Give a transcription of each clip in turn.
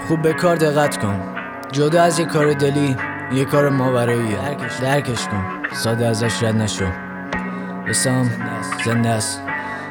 خوب به کار دقت کن. جدا از یه کار دلی، یه کار ماوراییه. درکش کن، ساده ازش رد نشو. حسام زنده است.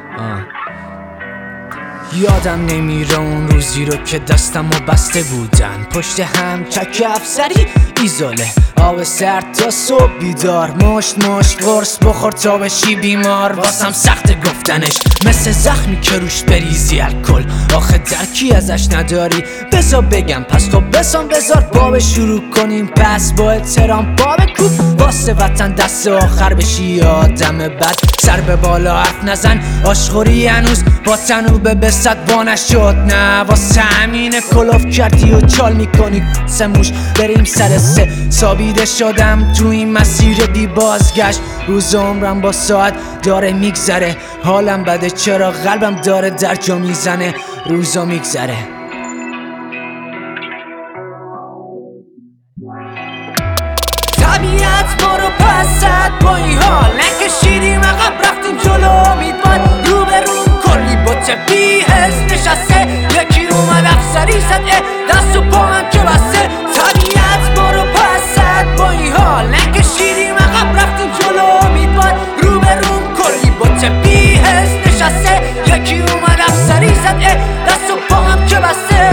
یادم نمیره اون روزی رو که دستمو بسته بودن پشت هم چک افسری ایزوله، آب سرد تا صبح بیدار، مشت قرص بخور تا بشی بیمار. واسم سخت گفتنش، مثل زخمی که روش بریزی الکل. آخه درکی ازش نداری، بذار بگم پس خب بسام بذار باب شروع کنیم پس با احترام باب کوب. واسه وطن دست آخر بشی آدم بد، سر به بالا حرف نزن، آشخوری هنوز با تنوبه به صد با نشد. نه واسه همینه کلوف کردی و چال میکنی سموش. بریم سر سه، سابیده شدم تو این مسیر بی بازگشت. روز عمرم با ساعت داره میگذره، حالم بده چرا قلبم داره در جا میزنه. روزا میگذره. طبیعت ما رو پسد با این حال نکشیدیم عقب، رفتیم جلو امیدوار رو به رو. کلی بوته بی حس نشسته، یکی اومد افسری زد دست و پا هم که بسته. طبیعت ما رو پسد با این حال نکشیدیم عقب، رفتیم جلو امیدوار رو به رو. کلی بوته بی حس نشسته، یکی اومد افسری زد دست و پا هم که بسته.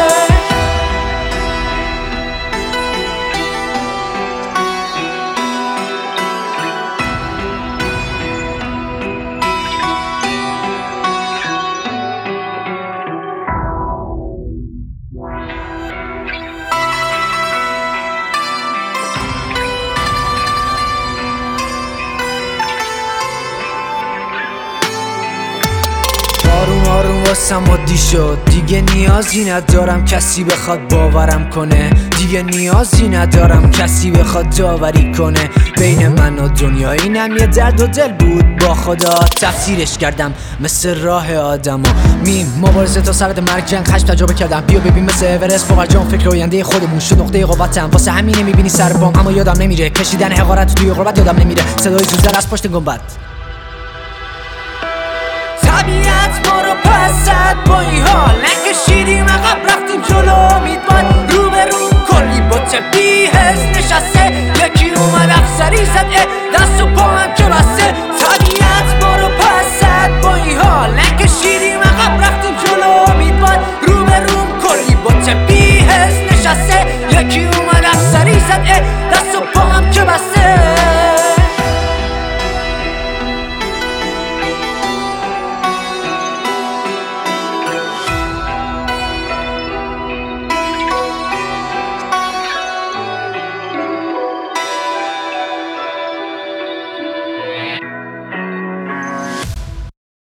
آروم واسم عادی شد، دیگه نیازی ندارم کسی بخواد باورم کنه. دیگه نیازی ندارم کسی بخواد داوری کنه. بین من و دنیا اینم یه درد و دل بود با خدا. تفسیرش کردم مثل راه آدما. مبارزه تا سرد مرگ، جنگ، خشم تجربه کردم. بیا ببین مثل اورست فوق جان، فکر آینده خودمون شد نقطه قوتم. واسه همینه میبینی سر بام اما یادم نمیره کشیدن حقارت توی غربت. یادم نمیره صدای زوزه از پشت گنبد. طبیعت ما رو پسد با این حال نکشیدیم عقب، رفتیم جلو امیدوار رو به رو. کلی بوته بی حس نشسته، یکی اومد افسری زد دست و پا هم که بسته. طبیعت ما رو پسد با این حال نکشیدیم عقب، رفتیم جلو امیدوار رو به رو. کلی بوته بی حس نشسته، یکی